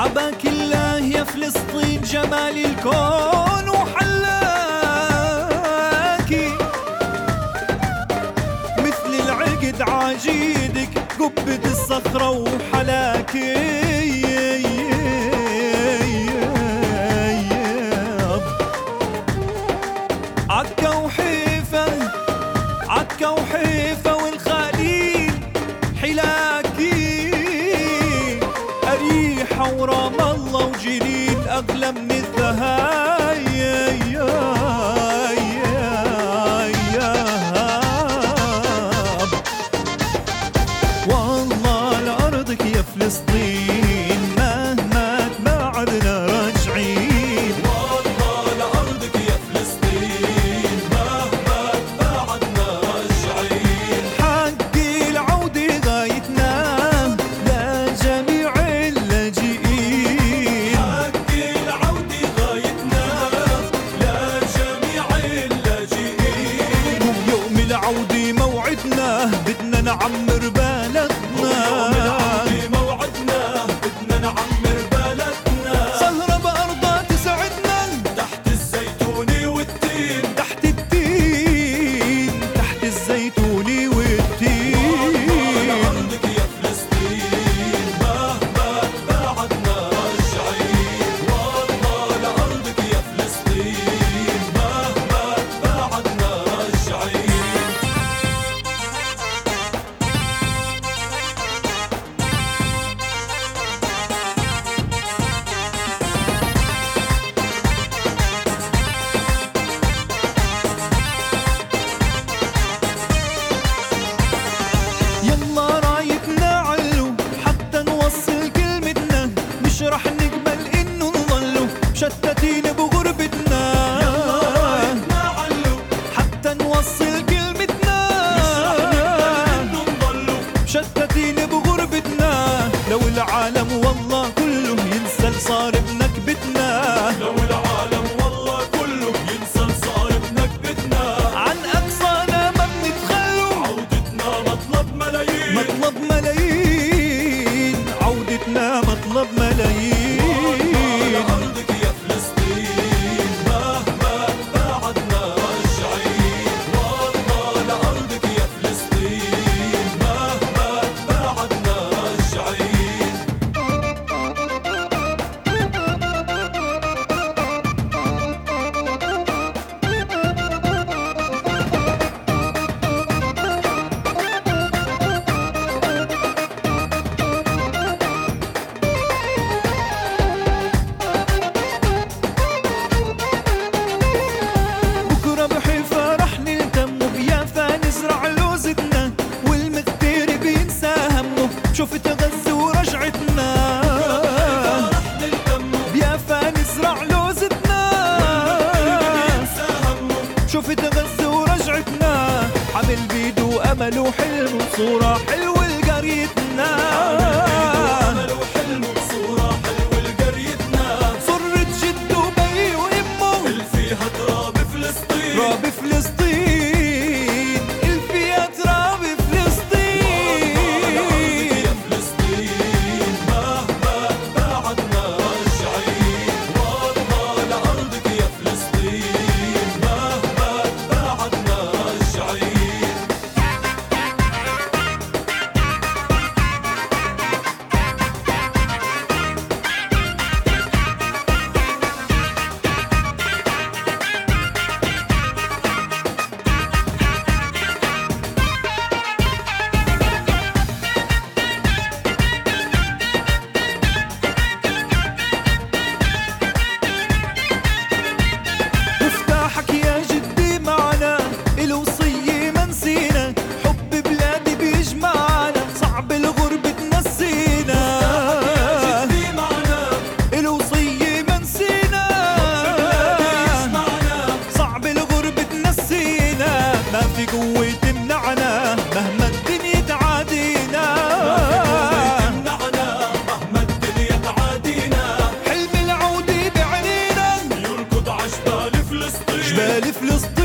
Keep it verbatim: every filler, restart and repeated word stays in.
حباك الله يا فلسطين جمال الكون وحلاكي، مثل العقد عجيدك قبة الصخرة وحلاكي. عكا وحيفا عكا وحيفا والخليل حلاكي، أريحة ورام الله وجليل أغلى من الذهب. والله لأرضك يا فلسطين مهما تبعدنا راجعين. والله لأرضك يا فلسطين مهما تبعدنا راجعين. حق العودة غايتنا لجميع اللاجئين. حق العودة غايتنا لجميع اللاجئين. ويوم العودة موعدنا بدنا نعمر بلدنا. ويوم العودة موعدنا بدنا نعمر بلدنا. سهرة بأرضها تسعدنا تحت الزيتون والتين. تحت التين تحت الزيتون والتين. لأرضك يا فلسطين مهما تبعدنا راجعين. والله لأرضك يا فلسطين مهما تبعدنا راجعين. يلا رايتنا علو حتى نوصل كلمتنا، مش رح نقبل انه نضلوا مشتتين بغربتنا. رايتنا علو حتى نوصل كلمتنا، إنه نضلوا. مشتتين بغربتنا. لو العالم والله كله ينسى صار بنكبتنا، لو العالم والله كله ينسى صار بنكبتنا. عن اقصانا ما بنتخلوا. عودتنا مطلب ملايين. مطلب ملايين عودتنا مطلب ملايين. لأرضك يا فلسطين مهما تبعدنا راجعين. والله لأرضك يا فلسطين مهما تبعدنا راجعين. بكرة بحيفا رح نلتم وبيافا نزرع لوزتنا، والمغتير بينسى همه شفت غزة ورجعتنا. رح نلتم بيافا نزرع لوزتنا، ينسى همه. شفت غزة ورجعتنا. حمل بيدو أمل وحلم وصورة حلوة لقريتنا. أمل وحلم وصورة حلوة لقريتنا. صرت جد وبي وأمه اللي فيها تراب فلسطين. تراب فلسطين، الفيها تراب فلسطين. يا فلسطين مهما تبعدنا راجعين. والله لأرضك يا فلسطين مهما تبعدنا راجعين. مفتاحك يا جدي معنا الوصية ما نسينا، حب بلادي بيجمعنا صعب الغربة تنسينا. جدي معنا الوصية ما نسينا، يسمعنا. صعب الغربة تنسينا. ما في قوة تمنعنا مهما الدنيا تعادينا. تمنعنا مهما الدنيا تعادينا. حلم العودة بعينينا يركض عجبال فلسطين. جبال فلسطين.